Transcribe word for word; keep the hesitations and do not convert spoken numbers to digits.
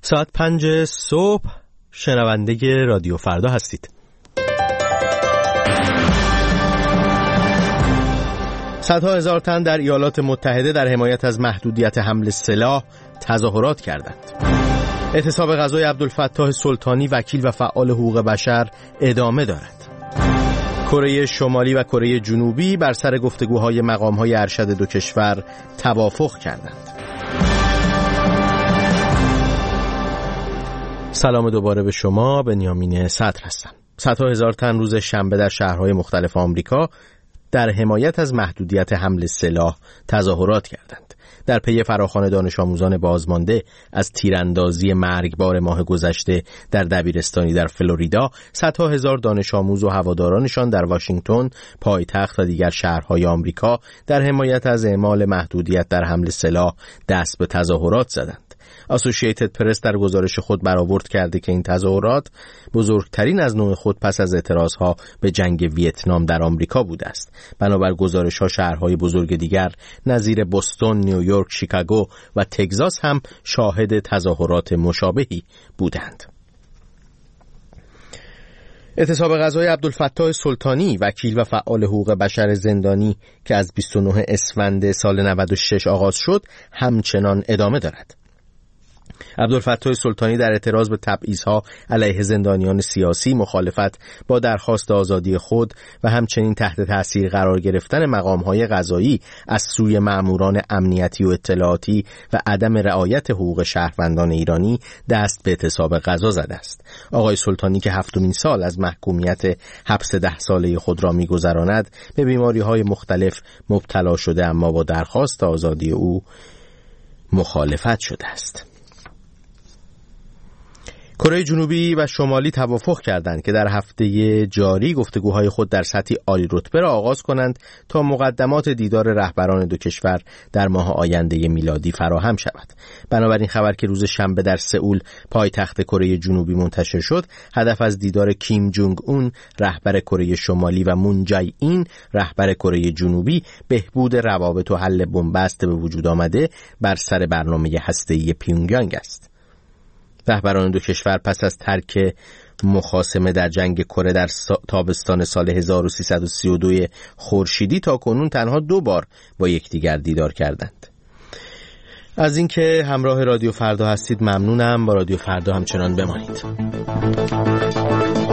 ساعت پنج صبح شنونده رادیو فردا هستید. صدها هزار تن در ایالات متحده در حمایت از محدودیت حمل سلاح تظاهرات کردند. اعتصاب غذای عبدالفتاح سلطانی وکیل و فعال حقوق بشر ادامه دارد. کره شمالی و کره جنوبی بر سر گفتگوهای مقام‌های ارشد دو کشور توافق کردند. سلام دوباره به شما، بنیامین صدر هستم. صدها هزار تن روز شنبه در شهرهای مختلف آمریکا در حمایت از محدودیت حمل سلاح تظاهرات کردند. در پی فراخوان دانش آموزان بازمانده از تیراندازی مرگبار ماه گذشته در دبیرستانی در فلوریدا، صدها هزار دانش آموز و هوادارانشان در واشنگتن، پایتخت و دیگر شهرهای آمریکا در حمایت از اعمال محدودیت در حمل سلاح دست به تظاهرات زدند. اسوسییتد پرس در گزارش خود برآورد کرده که این تظاهرات بزرگترین از نوع خود پس از اعتراضها به جنگ ویتنام در آمریکا بوده است. بنابر گزارش‌ها شهرهای بزرگ دیگر نظیر بوستون، نیویورک، شیکاگو و تگزاس هم شاهد تظاهرات مشابهی بودند. اعتصاب غذای عبدالفتاح سلطانی وکیل و فعال حقوق بشر زندانی که از بیست و نه اسفند سال نود و شش آغاز شد همچنان ادامه دارد. عبدالفتاح سلطانی در اعتراض به تبعیض‌ها علیه زندانیان سیاسی، مخالفت با درخواست آزادی خود و همچنین تحت تأثیر قرار گرفتن مقام‌های قضایی از سوی مأموران امنیتی و اطلاعاتی و عدم رعایت حقوق شهروندان ایرانی دست به اعتصاب غذا زده است. آقای سلطانی که هفتمین سال از محکومیت حبس ده ساله خود را می‌گذراند، به بیماری‌های مختلف مبتلا شده اما با درخواست آزادی او مخالفت شده است. کره جنوبی و شمالی توافق کردند که در هفته جاری گفتگوهای خود در سطحی عالی رتبه را آغاز کنند تا مقدمات دیدار رهبران دو کشور در ماه آینده میلادی فراهم شود. بنابراین خبر که روز شنبه در سئول پایتخت کره جنوبی منتشر شد، هدف از دیدار کیم جونگ اون رهبر کره شمالی و مون جای این رهبر کره جنوبی بهبود روابط و حل بنبست به وجود آمده بر سر برنامه هسته‌ای پیونگیانگ است. رهبران دو کشور پس از ترک مخاصمه در جنگ کره در تابستان سال هزار و سیصد و سی و دو خورشیدی تا کنون تنها دو بار با یکدیگر دیدار کردند. از اینکه همراه رادیو فردا هستید ممنونم. با رادیو فردا همچنان بمانید.